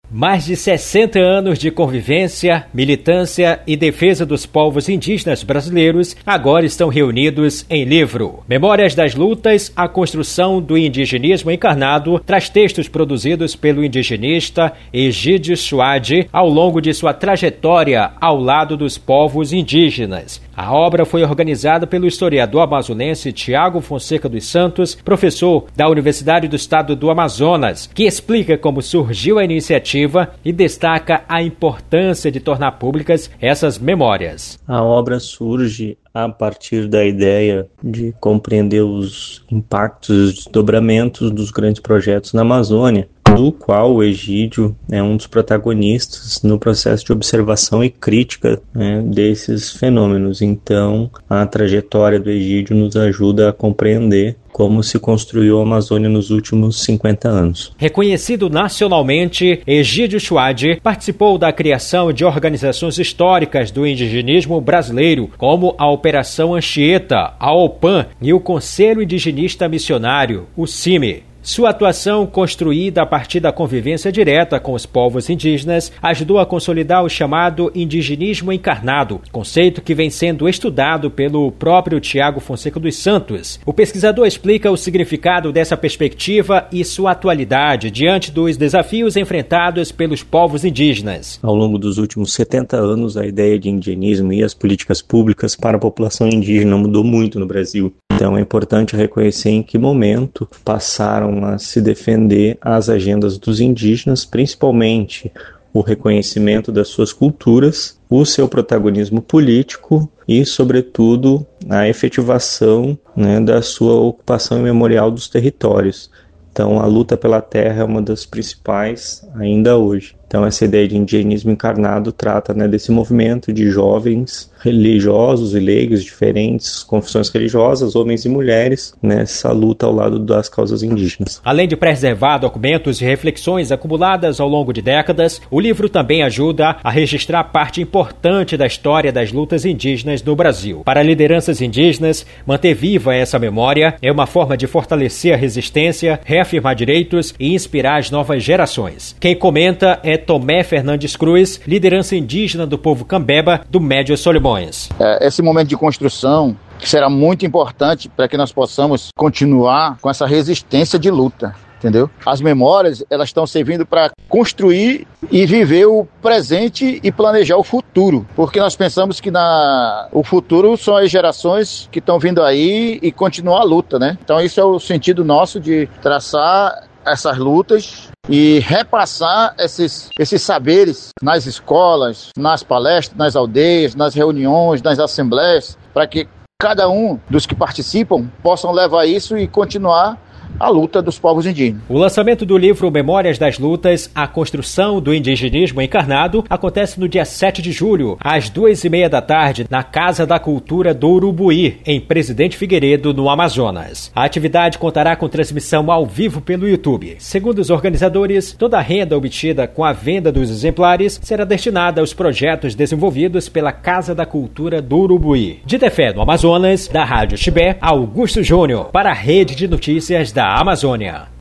Mais de 60 anos de convivência, militância e defesa dos povos indígenas brasileiros agora estão reunidos em livro. Memórias das Lutas, a construção do indigenismo encarnado, traz textos produzidos pelo indigenista Egídio Chouade ao longo de sua trajetória ao lado dos povos indígenas. A obra foi organizada pelo historiador amazonense Tiago Fonseca dos Santos, professor da Universidade do Estado do Amazonas, que explica como surgiu a iniciativa e destaca a importância de tornar públicas essas memórias. A obra surge a partir da ideia de compreender os impactos e os desdobramentos dos grandes projetos na Amazônia, do qual o Egídio é um dos protagonistas no processo de observação e crítica, desses fenômenos. Então, a trajetória do Egídio nos ajuda a compreender como se construiu a Amazônia nos últimos 50 anos. Reconhecido nacionalmente, Egídio Chouade participou da criação de organizações históricas do indigenismo brasileiro, como a Operação Anchieta, a OPAN e o Conselho Indigenista Missionário, o CIMI. Sua atuação, construída a partir da convivência direta com os povos indígenas, ajudou a consolidar o chamado indigenismo encarnado, conceito que vem sendo estudado pelo próprio Tiago Fonseca dos Santos. O pesquisador explica o significado dessa perspectiva e sua atualidade diante dos desafios enfrentados pelos povos indígenas. Ao longo dos últimos 70 anos, a ideia de indigenismo e as políticas públicas para a população indígena mudou muito no Brasil. Então é importante reconhecer em que momento passaram a se defender as agendas dos indígenas, principalmente o reconhecimento das suas culturas, o seu protagonismo político e, sobretudo, a efetivação da sua ocupação imemorial dos territórios. Então, a luta pela terra é uma das principais ainda hoje. Então, essa ideia de indigenismo encarnado trata desse movimento de jovens religiosos e leigos, diferentes confissões religiosas, homens e mulheres, nessa luta ao lado das causas indígenas. Além de preservar documentos e reflexões acumuladas ao longo de décadas, o livro também ajuda a registrar parte importante da história das lutas indígenas no Brasil. Para lideranças indígenas, manter viva essa memória é uma forma de fortalecer a resistência, reafirmar direitos e inspirar as novas gerações. Quem comenta é Tomé Fernandes Cruz, liderança indígena do povo Cambeba do Médio Solimões. Esse momento de construção será muito importante para que nós possamos continuar com essa resistência de luta, entendeu? As memórias, elas estão servindo para construir e viver o presente e planejar o futuro, porque nós pensamos que o futuro são as gerações que estão vindo aí e continuar a luta, né? Então isso é o sentido nosso de traçar essas lutas e repassar esses saberes nas escolas, nas palestras, nas aldeias, nas reuniões, nas assembleias, para que cada um dos que participam possam levar isso e continuar a luta dos povos indígenas. O lançamento do livro Memórias das Lutas, a construção do indigenismo encarnado, acontece no dia 7 de julho, às 2h30 da tarde, na Casa da Cultura do Urubuí, em Presidente Figueiredo, no Amazonas. A atividade contará com transmissão ao vivo pelo YouTube. Segundo os organizadores, toda a renda obtida com a venda dos exemplares será destinada aos projetos desenvolvidos pela Casa da Cultura do Urubuí. De Tefé, no Amazonas, da Rádio Tibé, Augusto Júnior, para a Rede de Notícias da Amazônia.